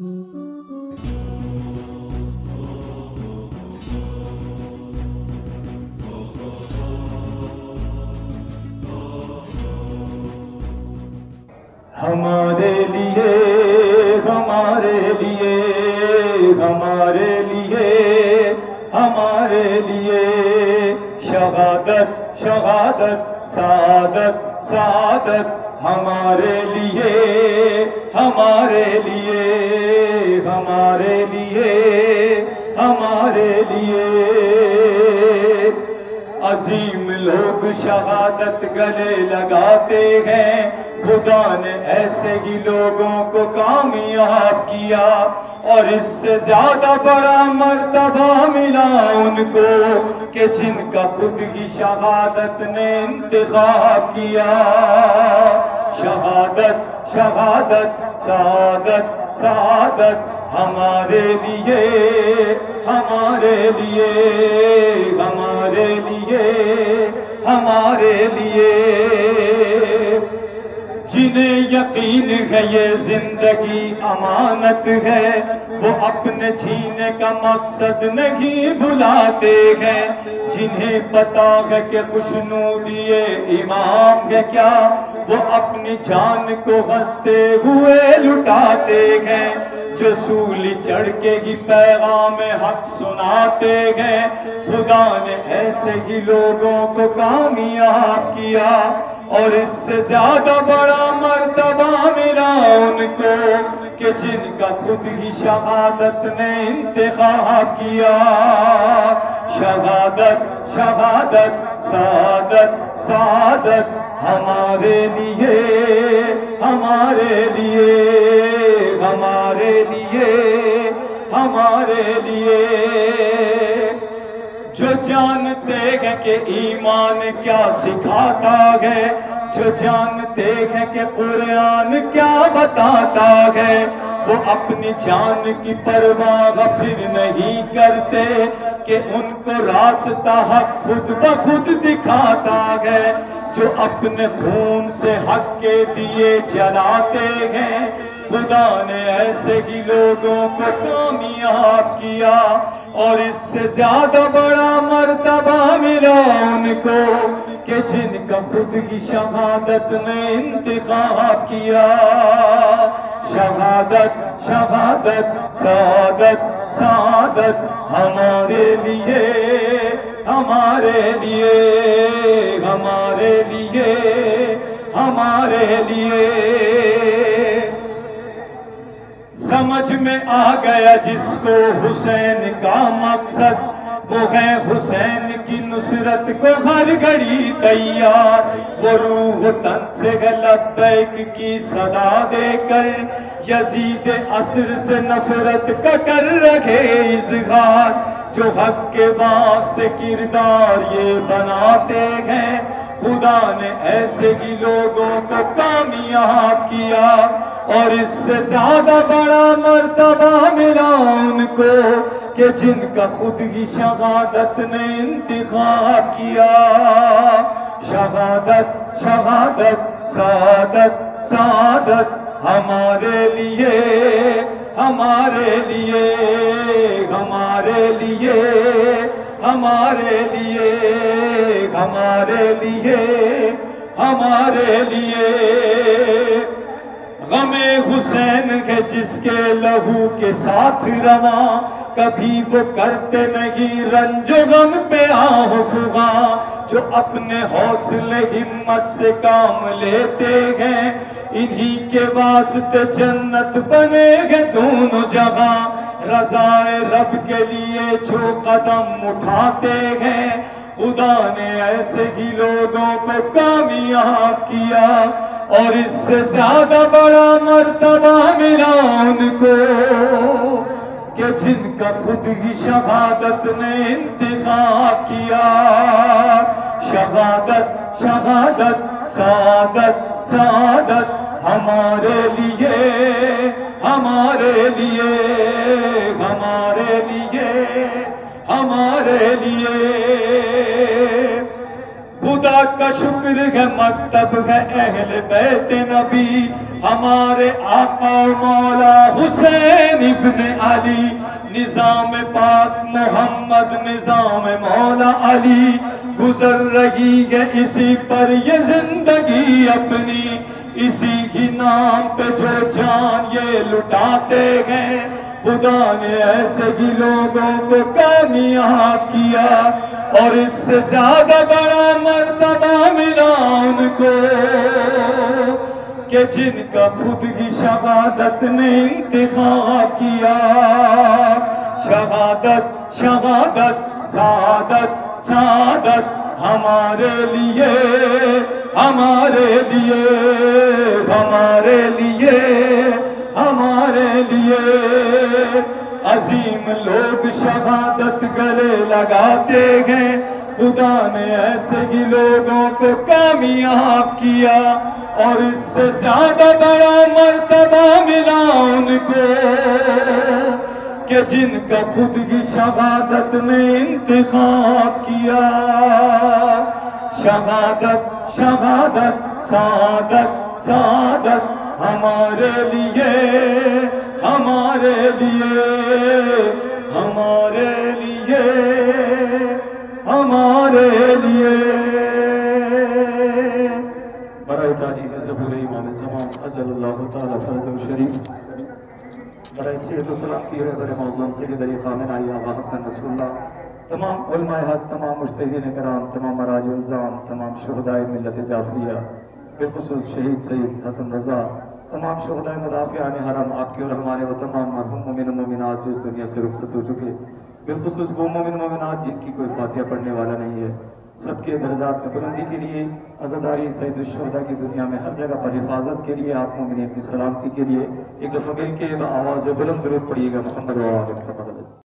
ہمارے لیے ہمارے لیے ہمارے لیے ہمارے لیے شہادت شہادت سعادت سعادت ہمارے لیے ہمارے لیے ہمارے لیے ہمارے لیے عظیم لوگ شہادت گلے لگاتے ہیں، خدا نے ایسے ہی لوگوں کو کامیاب کیا، اور اس سے زیادہ بڑا مرتبہ ملا ان کو کہ جن کا خود ہی شہادت نے انتخاب کیا۔ شہادت شہادت سعادت سعادت ہمارے لیے ہمارے لیے ہمارے لیے ہمارے لیے جنہیں یقین ہے یہ زندگی امانت ہے، وہ اپنے جینے کا مقصد نہیں بھلاتے ہیں، جنہیں پتا ہے کہ خوشنودی امام ہے کیا، وہ اپنی جان کو ہنستے ہوئے لٹاتے ہیں، جو سولی چڑھ کے ہی پیغام حق سناتے ہیں۔ خدا نے ایسے ہی لوگوں کو کامیاب کیا، اور اس سے زیادہ بڑا مرتبہ ملا ان کو کہ جن کا خود ہی شہادت نے انتخاب کیا۔ شہادت شہادت سعادت سعادت ہمارے لیے ہمارے لیے ہمارے لیے ہمارے لیے جو جانتے ہیں کہ ایمان کیا سکھاتا ہے، جو جانتے ہیں کہ قرآن کیا بتاتا ہے، وہ اپنی جان کی پرواہ پھر نہیں کرتے کہ ان کو راستہ حق خود بخود دکھاتا ہے، جو اپنے خون سے حق کے دیے جلاتے ہیں۔ خدا نے ایسے ہی لوگوں کو کامیاب کیا، اور اس سے زیادہ بڑا مرتبہ ملا ان کو کہ جن کا خود ہی شہادت نے انتخاب کیا۔ شہادت شہادت سعادت سعادت ہمارے لیے ہمارے لیے ہمارے لیے ہمارے لیے سمجھ میں آ گیا جس کو حسین کا مقصد، وہ ہے حسین کی نصرت کو ہر گھڑی تیار، وہ روح تن سے ہے لبیک کی صدا دے کر، یزید عصر سے نفرت کا کر رکھے اظہار، جو حق کے واسطے کردار یہ بناتے ہیں۔ خدا نے ایسے ہی لوگوں کو کامیاب کیا، اور اس سے زیادہ بڑا مرتبہ ملا ان کو کہ جن کا خود ہی شہادت نے انتخاب کیا۔ شہادت شہادت سعادت سعادت ہمارے لیے ہمارے لیے ہمارے لیے ہمارے لیے ہمارے لیے ہمارے لیے غم حسین ہے جس کے لہو کے ساتھ رواں، کبھی وہ کرتے نہیں رنج و غم پہ آہ فغاں، جو اپنے حوصلے ہمت سے کام لیتے ہیں، انہی کے واسطے جنت بنے گے دونوں جگہ، رضائے رب کے لیے جو قدم اٹھاتے ہیں۔ خدا نے ایسے ہی لوگوں کو کامیاب کیا، اور اس سے زیادہ بڑا مرتبہ ملا ان کو کہ جن کا خود ہی شہادت نے انتخاب کیا۔ شہادت شہادت سعادت سعادت ہمارے لیے ہمارے لیے ہمارے لیے ہمارے لیے خدا کا شکر ہے مکتب ہے اہل بیت نبی، ہمارے آقا و مولا حسین حسین ابن علی، نظام پاک محمد نظام مولا علی، گزر رہی ہے اسی پر یہ زندگی اپنی، اسی کی نام پہ جو جان یہ لٹاتے ہیں، خدا نے ایسے ہی لوگوں کو کامیاب کیا، اور اس سے زیادہ بڑا مرتبہ ملا ان کو کہ جن کا خود ہی شہادت نے انتخاب کیا۔ شہادت شہادت سعادت سعادت ہمارے لیے ہمارے لیے ہمارے لیے ہمارے لیے، عظیم لوگ شہادت گلے لگاتے ہیں، خدا نے ایسے ہی لوگوں کو کامیاب کیا، اور اس سے زیادہ بڑا مرتبہ ملا ان کو کہ جن کا خود ہی شہادت نے انتخاب کیا۔ شہادت شہادت سعادت سعادت ہمارے لیے ہمارے لیے ہمارے لیے ہمارے لیے۔ برائے تاجین ظہور امام زمان اجل اللہ تعالی فرجہ شریف، برائے صحت و سلامتی حضرت معظم سید علی خامنہ ای آقا حسن رسول اللہ، تمام علماء حق، تمام مجتہدین کرام، تمام مراجع الزام، تمام شہدائے ملت جعفریہ، بالخصوص شہید سید حسن رضا، تمام شہدائے مدافعان حرم آپ کے اور ہمارے، وہ تمام مرحوم مومن و مومنات جو اس دنیا سے رخصت ہو چکے، بالخصوص وہ مومن و مومنات جن کی کوئی فاتحہ پڑھنے والا نہیں ہے، سب کے درجات میں بلندی کے لیے، عزاداری سید الشہداء کی دنیا میں ہر جگہ پر حفاظت کے لیے، آپ مومنین کی سلامتی کے لیے ایک دفعہ مل کے آواز بلند درود پڑھیے گا محمد و آل محمد۔